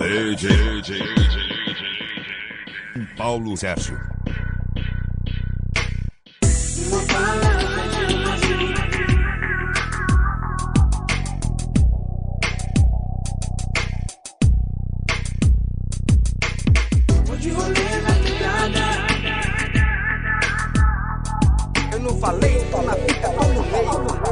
DJ Paulo Sérgio. Uma palavra de uma ajuda. Vou de rolê na quebrada. Eu não falei, tô na fita, tô no meio.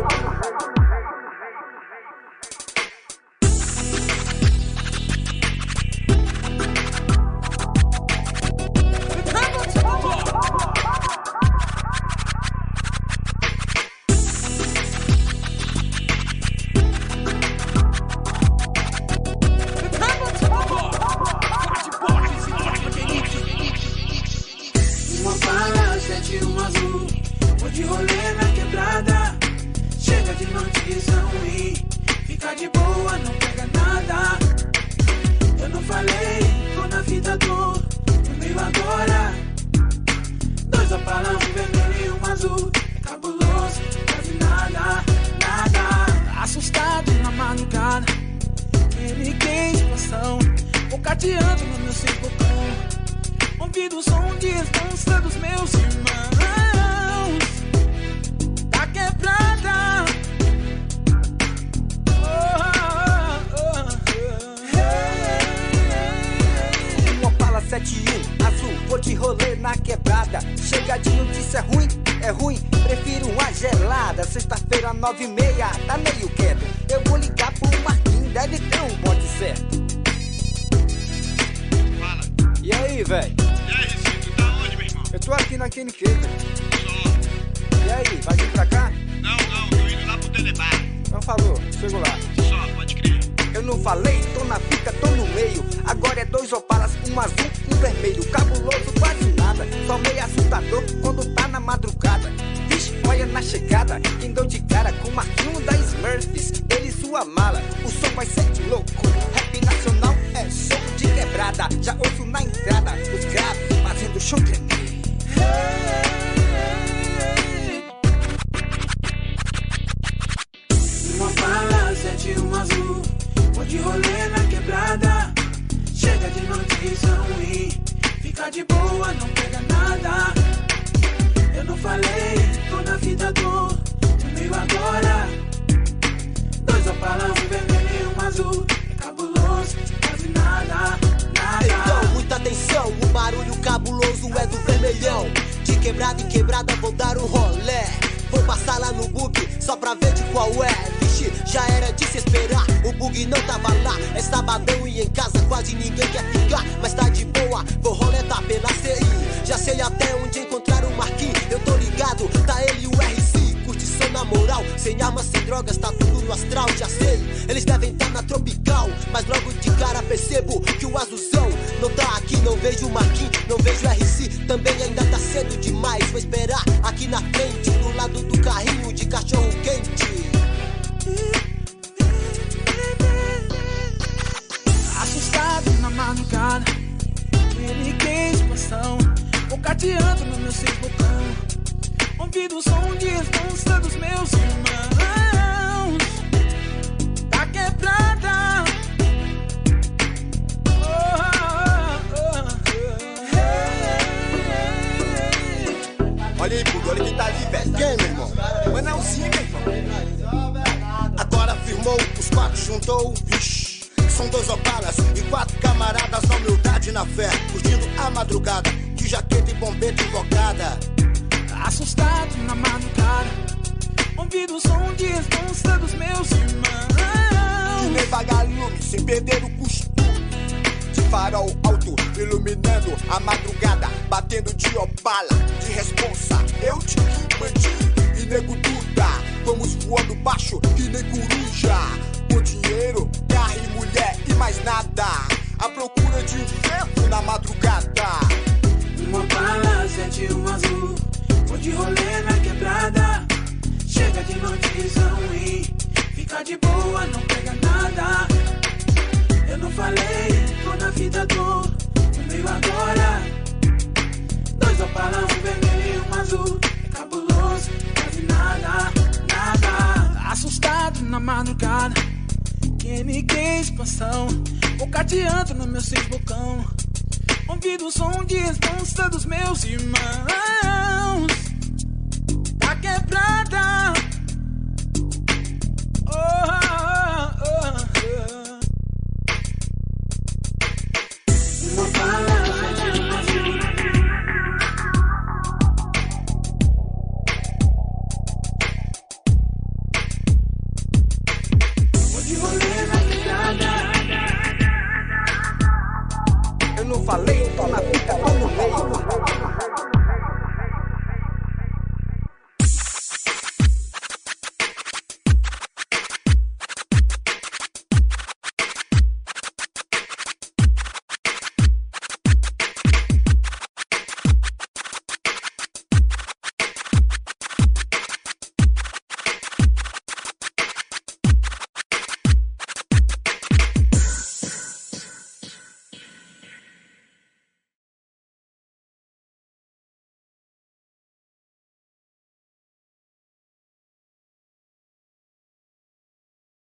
Sexta-feira, 9h30, tá meio quieto. Eu vou ligar pro Marquinhos, deve ter um bote certo. Fala. E aí, velho? E aí, Recife, tu tá onde, meu irmão? Eu tô aqui na Kenny Cake. Só. E aí, vai vir pra cá? Não, tô indo lá pro Telebar. Não falou, chego lá. Só, pode crer. Eu não falei, tô na fita, tô no meio. Agora é 2 opalas, um azul, um vermelho. Cabuloso, quase nada, só meio assustador quando tá na madrugada. Vixe, olha na chegada, quem deu de cara com o Marquinho da Smurfs. Ele e sua mala, o som vai ser louco. Rap nacional é som de quebrada. Já ouço na entrada, os graves fazendo o chão tremer. Uma bala, 7 um azul. Vou de rolê na quebrada. Chega de notícia ruim. Fica de boa, não pega nada. Eu não falei, tô na vida, tô no meio agora. 2 opalas, um vermelho e um azul. Cabuloso, quase nada, nada. Então, muita atenção, o barulho cabuloso é do vermelhão. De quebrada em quebrada vou dar um rolé. Vou passar lá no bug, só pra ver de qual é. Vixe, já era de se esperar, o bug não tava lá. É sabadão e em casa quase ninguém quer ficar. Mas tá de boa, vou roletar pela CI. Já sei até onde encontrar o Marquinhos. Eu tô ligado, tá ele e o RC. Curtição na moral, sem armas, sem drogas, tá tudo no astral. Já sei, eles devem tá na tropical. Mas logo de cara percebo que o azulzão não tá aqui. Não vejo o Marquinhos, não vejo o RC. Também ainda tá cedo demais. Vou esperar aqui na frente, do lado do carrinho de cachorro quente. Assustado na madrugada, ele quer expansão. Bocateando no meu seis botão. Ouvindo o som de responsa dos meus irmãos. Tá quebrada. Olha aí, Pudo, olha quem tá ali, velho. Quem, meu irmão? Manelzinho, meu irmão. Agora firmou, os 4 juntou, vixi. São 2 opalas e 4 camaradas na humildade e na fé. Curtindo a madrugada, de jaqueta e bombeta invocada. Assustado na madrugada, ouvindo o som de responsa dos meus irmãos. De nem vagalume, sem perder o costume. De farol alto, iluminando a madrugada. Batendo de opala, de responsa. Eu te bandido e nego duda. Vamos voando baixo que nem coruja. Com dinheiro, carro e mulher e mais nada. À procura de um vento na madrugada. Uma bala, 7 um azul. Vou de rolê na quebrada. Chega de notícia ruim. Fica de boa, não pega nada. Eu não falei, tô na vida, tô no meio agora. 2 opalas, um vermelho e um azul. Cabuloso, quase nada, nada. Assustado na madrugada, quem MK Expansão, vou cateando no meu seis bocão. Ouvindo o som de responsa dos meus irmãos. Tá quebrada,